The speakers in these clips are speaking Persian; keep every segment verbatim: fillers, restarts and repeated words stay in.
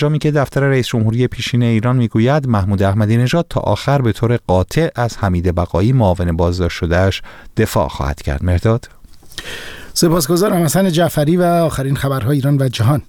جامی که دفتر رئیس جمهوری پیشین ایران میگوید محمود احمدی نژاد تا آخر به طور قاطع از حمید بقایی معاون بازداشت شده‌اش دفاع خواهد کرد. مرداد. سپاسگزارم. حسن جعفری و آخرین خبرهای ایران و جهان.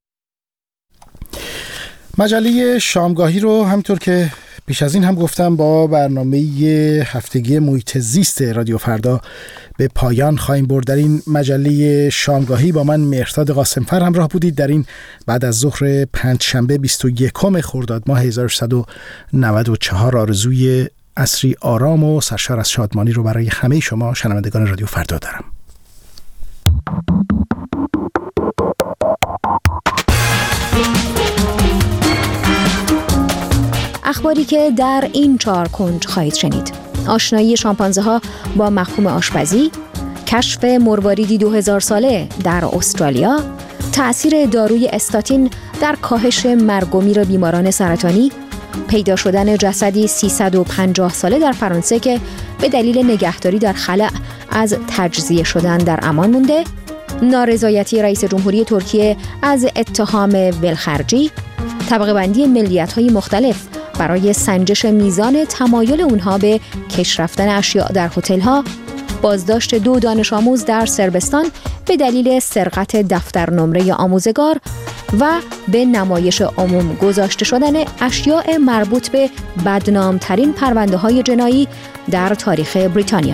مجله شامگاهی رو همطور که پیش از این هم گفتم با برنامه هفتگی محیط زیست رادیو فردا به پایان خواهیم برد. در این مجله شامگاهی با من مهرداد قاسمفر همراه بودید. در این بعد از ظهر پنجشنبه بیست و یکم خرداد ماه هزار و سیصد و نود و چهار آرزوی عصری آرام و سرشار از شادمانی رو برای همه شما شنوندگان رادیو فردا دارم. اخباری که در این چهار کنج خواهید شنید: آشنایی شامپانزه ها با مفهوم آشپزی، کشف مرواریدی دو هزار ساله در استرالیا، تأثیر داروی استاتین در کاهش مرگ و میر بیماران سرطانی، پیدا شدن جسدی سیصد و پنجاه ساله در فرانسه که به دلیل نگهداری در خلأ از تجزیه شدن در امان مونده، نارضایتی رئیس جمهوری ترکیه از اتهام ولخرجی، طبقه بندی ملیت‌های مختلف برای سنجش میزان تمایل اونها به کش رفتن اشیاء در هتل‌ها، بازداشت دو دانش آموز در صربستان به دلیل سرقت دفتر نمره آموزگار و به نمایش عموم گذاشته شدن اشیاء مربوط به بدنامترین پرونده‌های جنایی در تاریخ بریتانیا.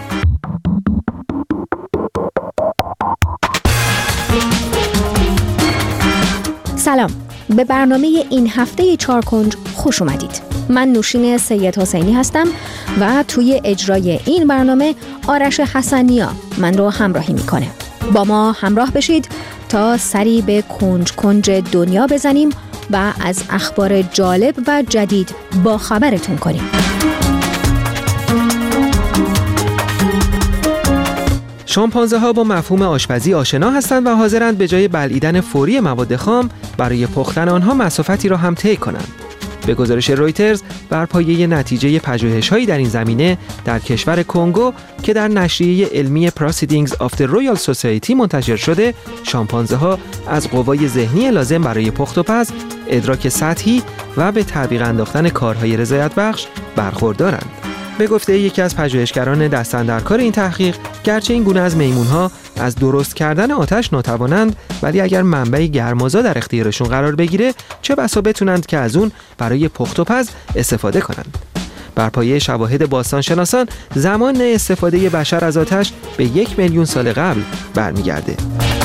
سلام، به برنامه این هفته چهار کنج خوش اومدید. من نوشین سید حسینی هستم و توی اجرای این برنامه آرش حسنیا من رو همراهی میکنه. با ما همراه بشید تا سری به کنج کنج دنیا بزنیم و از اخبار جالب و جدید با خبرتون کنیم. شامپانزه ها با مفهوم آشپزی آشنا هستند و حاضرند به جای بلعیدن فوری مواد خام برای پختن آنها مسافتی را هم طی کنند. به گزارش رویترز، بر پایه نتیجه پژوهش‌هایی در این زمینه در کشور کنگو که در نشریه علمی Proceedings of the Royal Society منتشر شده، شامپانزه ها از قوای ذهنی لازم برای پخت و پز، ادراک سطحی و به تعبیق انداختن کارهای رضایت بخش برخوردارند. به گفته یکی از پژوهشگران دست‌اندرکار این تحقیق، گرچه این گونه از میمون‌ها از درست کردن آتش ناتوانند، ولی اگر منبع گرمازا در اختیارشون قرار بگیره، چه بسا بتونند که از اون برای پخت و پز استفاده کنند. بر پایه شواهد باستانشناسان، زمان استفاده بشر از آتش به یک میلیون سال قبل برمیگرده.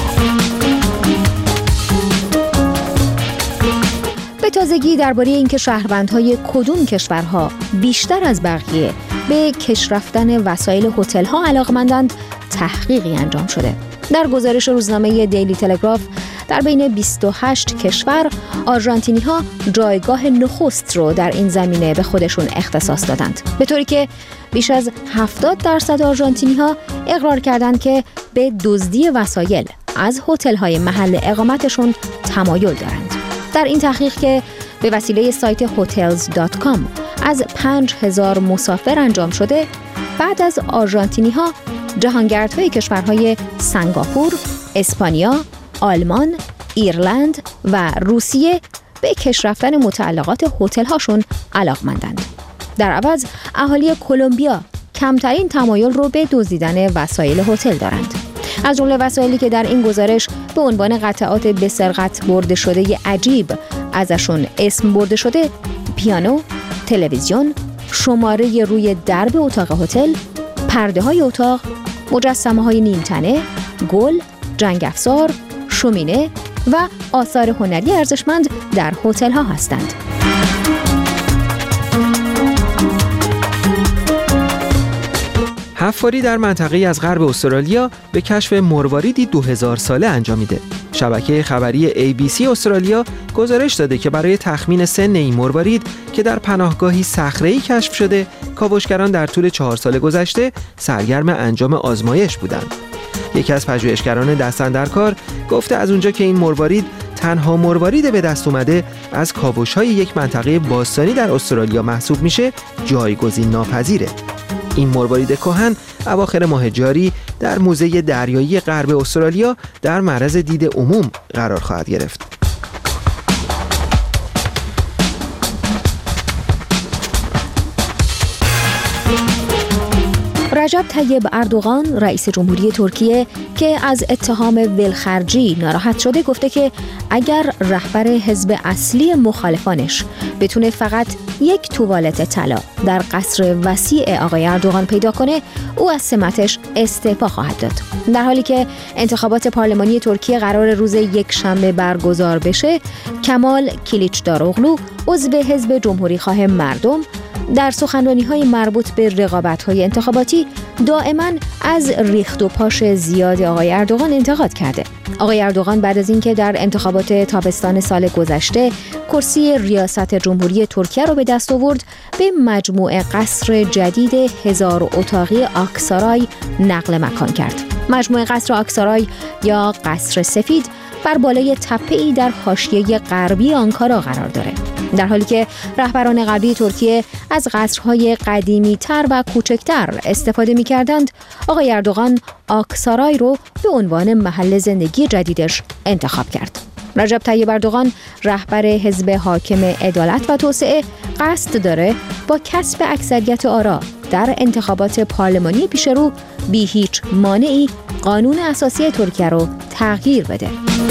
به تازگی درباره اینکه شهروندهای کدوم کشورها بیشتر از بقیه به کش رفتن وسایل هتل‌ها علاقه‌مندند تحقیقی انجام شده. در گزارش روزنامه دیلی تلگراف، در بین بیست و هشت کشور آرژانتینی‌ها جایگاه نخست رو در این زمینه به خودشون اختصاص دادند، به طوری که بیش از هفتاد درصد آرژانتینی‌ها اقرار کردند که به دزدی وسایل از هتل‌های محل اقامتشون تمایل دارند. در این تحقیق که به وسیله سایت هتلز دات کام از پنج هزار مسافر انجام شده، بعد از آرژانتینی‌ها جهانگردهای کشورهای سنگاپور، اسپانیا، آلمان، ایرلند و روسیه به کش رفتن متعلقات هتل‌هاشون علاقمندند. در عوض اهالی کلمبیا کمترین تمایل رو به دزدیدن وسایل هتل دارند. از جمله وسایلی که در این گزارش به عنوان قطعات به سرقت برده شده عجیب ازشون اسم برده شده، پیانو، تلویزیون، شماره روی درب اتاق هتل، پرده های اتاق، مجسمه های نیمتنه، گل، جنگ افزار، شومینه و آثار هنری ارزشمند در هتل ها هستند. حفاری در منطقه از غرب استرالیا به کشف مرواریدی دو هزار ساله انجامیده. شبکه خبری ای بی سی استرالیا گزارش داده که برای تخمین سن این مروارید که در پناهگاهی صخره‌ای کشف شده، کاوشگران در طول چهار سال گذشته سرگرم انجام آزمایش بودند. یکی از پژوهشگران دست‌اندرکار گفته از اونجا که این مروارید تنها مروارید به دست اومده از کاوش‌های یک منطقه باستانی در استرالیا محسوب میشه، جایگزین ناپذیره. این مروارید کهن اواخر ماه جاری در موزه دریایی غرب استرالیا در معرض دید عموم قرار خواهد گرفت. رجب طیب اردوغان رئیس جمهوری ترکیه که از اتهام ولخرجی ناراحت شده گفته که اگر رهبر حزب اصلی مخالفانش بتونه فقط یک توالت طلا در قصر وسیع آقای اردوغان پیدا کنه، او از سمتش استعفا خواهد داد. در حالی که انتخابات پارلمانی ترکیه قرار روز یک شنبه برگزار بشه، کمال کلیچداروغلو عضو حزب جمهوریخواه مردم در سخنرانی‌های مربوط به رقابت‌های انتخاباتی دائما از ریخت و پاش زیاد آقای اردوغان انتقاد کرده. آقای اردوغان بعد از اینکه در انتخابات تابستان سال گذشته کرسی ریاست جمهوری ترکیه رو به دست آورد، به مجموعه قصر جدید هزار اتاقی آکسارای نقل مکان کرد. مجموعه قصر آکسارای یا قصر سفید بر بالای تپه‌ای در حاشیه غربی آنکارا قرار داره. در حالی که رهبران غربی ترکیه از قصرهای قدیمی‌تر و کوچکتر استفاده می‌کردند، آقای اردوغان آکسارای رو به عنوان محل زندگی جدیدش انتخاب کرد. رجب طیب اردوغان رهبر حزب حاکم عدالت و توسعه قصد داره با کسب اکثریت آرا در انتخابات پارلمانی پیشرو بی هیچ مانعی قانون اساسی ترکیه رو تغییر بده.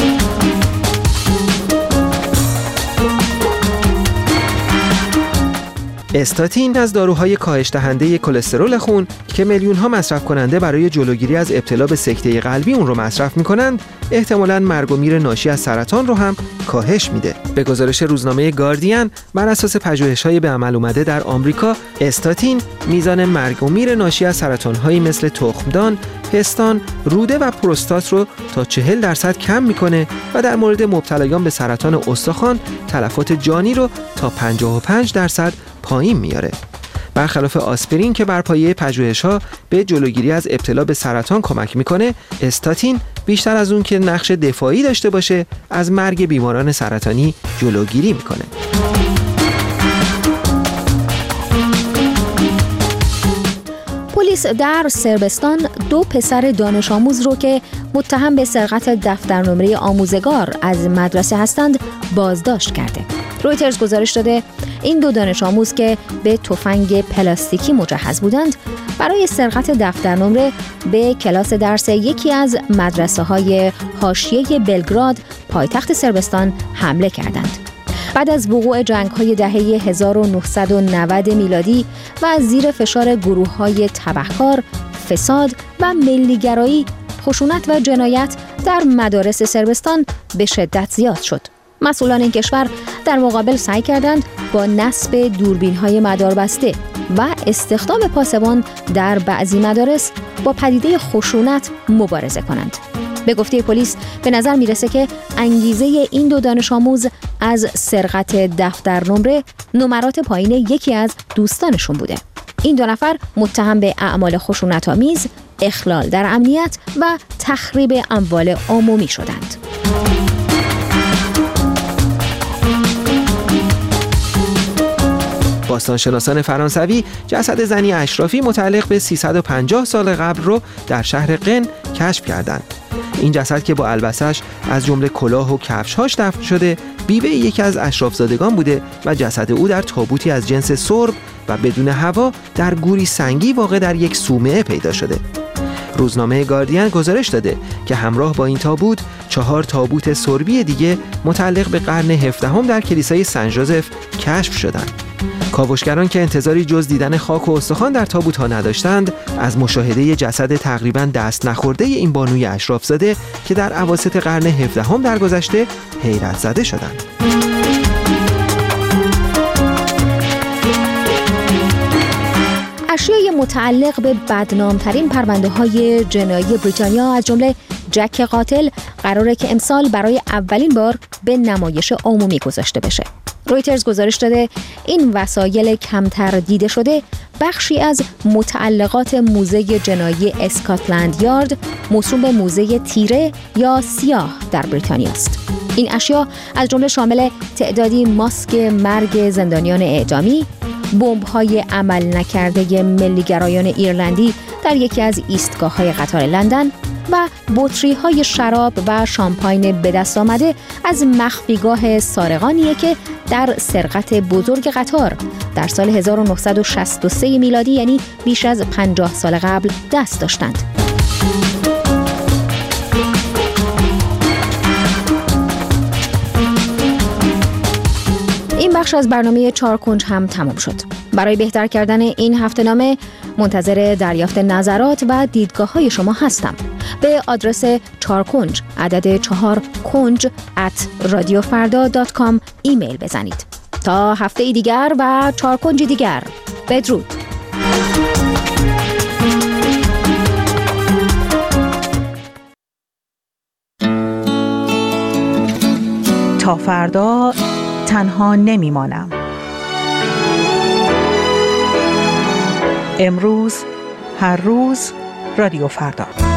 استاتین از داروهای کاهش دهنده کلسترول خون که میلیون‌ها مصرف کننده برای جلوگیری از ابتلا به سکته قلبی اون رو مصرف می‌کنند، احتمالاً مرگ و میر ناشی از سرطان رو هم کاهش میده. به گزارش روزنامه گاردین، بر اساس پژوهش‌های به عمل اومده در آمریکا، استاتین میزان مرگ و میر ناشی از سرطان‌هایی مثل تخمدان، پستان، روده و پروستات رو تا چهل درصد کم میکنه و در مورد مبتلایان به سرطان استخوان تلفات جانی رو تا پنجاه و پنج درصد پایین میاره. برخلاف آسپرین که بر پایه پژوهش‌ها به جلوگیری از ابتلا به سرطان کمک میکنه، استاتین بیشتر از اون که نقش دفاعی داشته باشه، از مرگ بیماران سرطانی جلوگیری میکنه. پلیس در صربستان دو پسر دانش آموز رو که متهم به سرقت دفتر نمره آموزگار از مدرسه هستند بازداشت کرده. رویترز گزارش داده این دو دانش آموز که به تفنگ پلاستیکی مجهز بودند، برای سرقت دفتر نمره به کلاس درس یکی از مدرسه‌های حاشیه بلگراد پایتخت صربستان حمله کردند. بعد از وقوع جنگ‌های دهه هزار و نهصد و نود میلادی و از زیر فشار گروه‌های تبهکار، فساد و ملیگرایی، خشونت و جنایت در مدارس صربستان به شدت زیاد شد. مسئولان این کشور در مقابل سعی کردند با نصب دوربین‌های مداربسته و استخدام پاسبان در بعضی مدارس با پدیده خشونت مبارزه کنند. به گفته پلیس به نظر میرسه که انگیزه این دو دانش آموز از سرقت دفتر نمره نمرات پایین یکی از دوستانشون بوده. این دو نفر متهم به اعمال خشونت‌آمیز، اخلال در امنیت و تخریب اموال عمومی شدند. باستانشناسان فرانسوی جسد زنی اشرافی متعلق به سیصد و پنجاه سال قبل رو در شهر قن کشف کردند. این جسد که با البسش از جمله کلاه و کفش‌هاش دفن شده، بیوه یکی از اشرافزادگان بوده و جسد او در تابوتی از جنس سرب و بدون هوا در گوری سنگی واقع در یک صومعه پیدا شده. روزنامه گاردین گزارش داده که همراه با این تابوت چهار تابوت سربی دیگه متعلق به قرن هفدهم در کلیسای سن ژوزف کشف شدند. کاوشگران که انتظاری جز دیدن خاک و استخوان در تابوت‌ها نداشتند، از مشاهده جسد تقریباً دست نخورده این بانوی اشرافزاده که در اواسط قرن هفدهم درگذشته حیرت زده شدند. اشیای متعلق به بدنامترین پرونده‌های جنایی بریتانیا از جمله جک قاتل قراره که امسال برای اولین بار به نمایش عمومی گذاشته بشه. رویترز گزارش داده این وسایل کمتر دیده شده بخشی از متعلقات موزه جنایی اسکاتلند یارد موسوم به موزه تیره یا سیاه در بریتانیا است. این اشیا از جمله شامل تعدادی ماسک مرگ زندانیان اعدامی، بمب‌های عمل نکرده ملیگرایان ایرلندی در یکی از ایستگاه‌های قطار لندن و بطری های شراب و شامپاین به دست آمده از مخفیگاه سارقانیه که در سرقت بزرگ قطار در سال هزار و نهصد و شصت و سه میلادی، یعنی بیش از پنجاه سال قبل، دست داشتند. این بخش از برنامه چهار کنج هم تمام شد. برای بهتر کردن این هفته‌نامه منتظر دریافت نظرات و دیدگاه‌های شما هستم. به آدرس چهار کنج عدد چهار کنج ات رادیو فردا دات کام ایمیل بزنید. تا هفته دیگر و چهار کنج دیگر، بدرود. تا فردا تنها نمیمانم. امروز، هر روز، رادیو فردا.